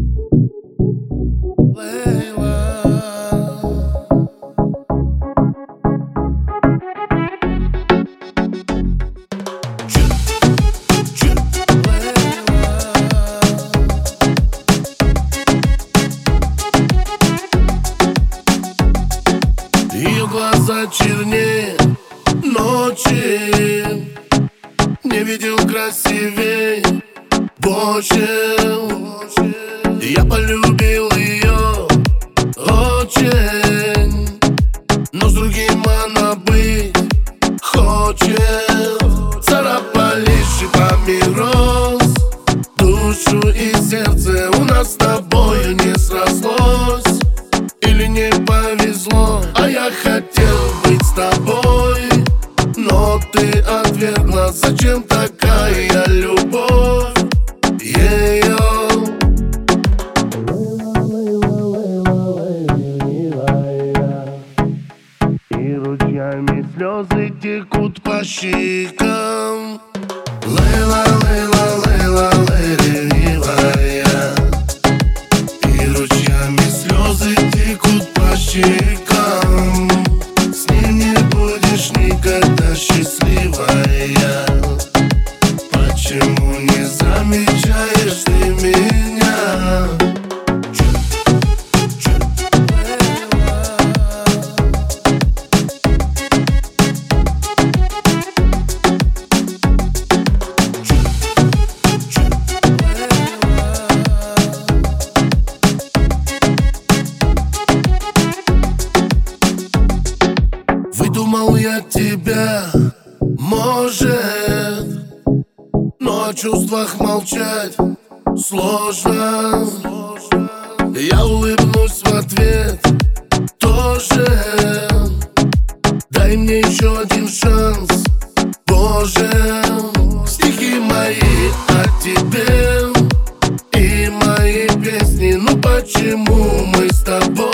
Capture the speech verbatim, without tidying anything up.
Ее глаза чернее ночи, не видел красивей больше. Я полюбил ее очень, но с другим она быть хочет. Царапали шипами роз душу и сердце. У нас с тобою не срослось или не повезло. А я хотел быть с тобой, но ты отвергла. Зачем такая любовь? Ее и ручьями слезы текут по щекам. Лейла, Лейла, Лейла, Лейла, и ручьями слезы текут по щекам. С ним не будешь никогда счастливая. Почему не замечаешь ты меня? Выдумал я тебя, может, но о чувствах молчать сложно. Я улыбнусь в ответ тоже. Дай мне еще один шанс, Боже. Стихи мои о тебе и мои песни. Ну почему мы с тобой